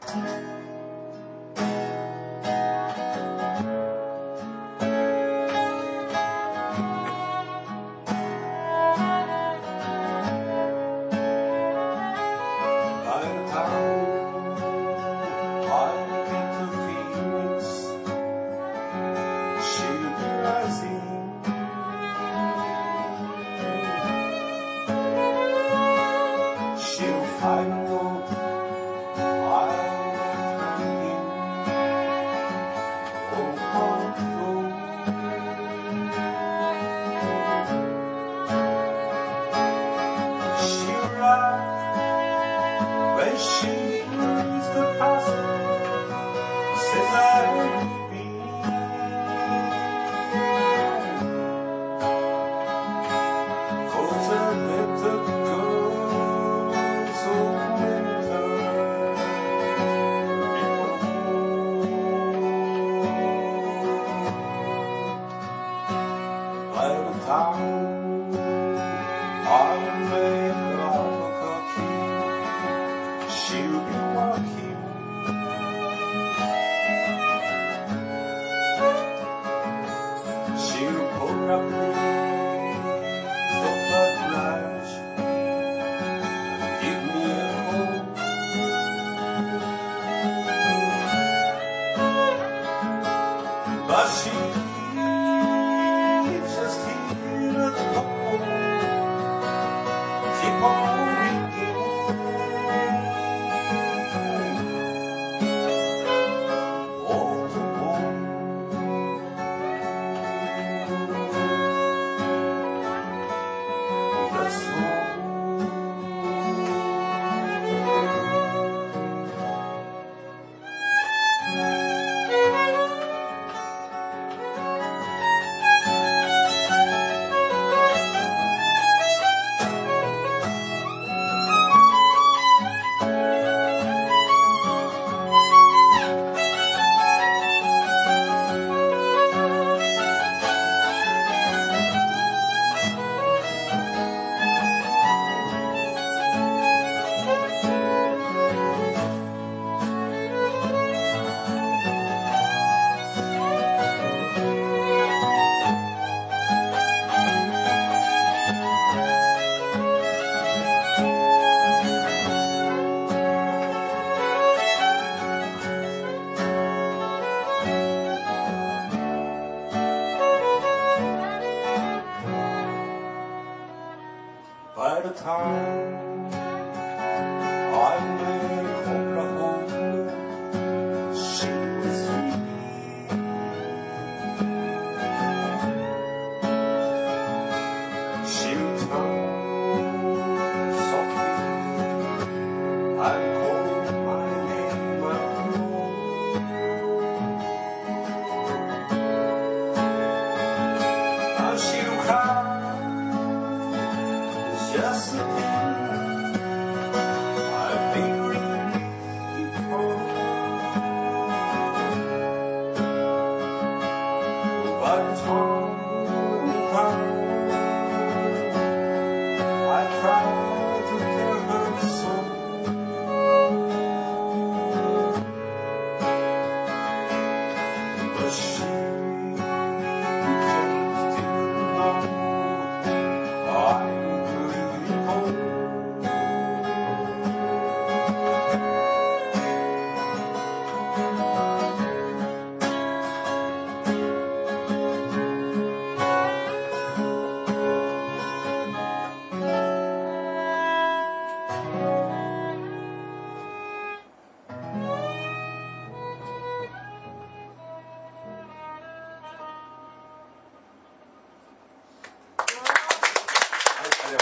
When she leaves the past, says I'll be. Cause I met the girl so many times before. By the time I made Albuquerque, she'll be walking. She'll pull up leaves of her branch and give me a home. But she's just here at home. Keep on ringing. By the time